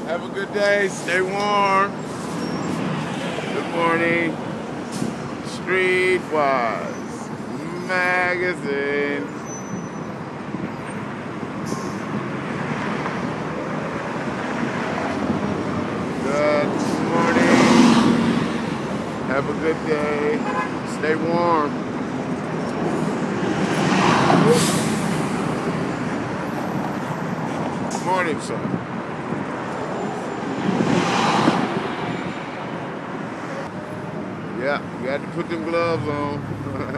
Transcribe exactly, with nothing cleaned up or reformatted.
Have a good day. Stay warm. Good morning. Streetwise Magazine. Good morning. Have a good day. Stay warm. Good morning, son. Yeah, you got to put them gloves on.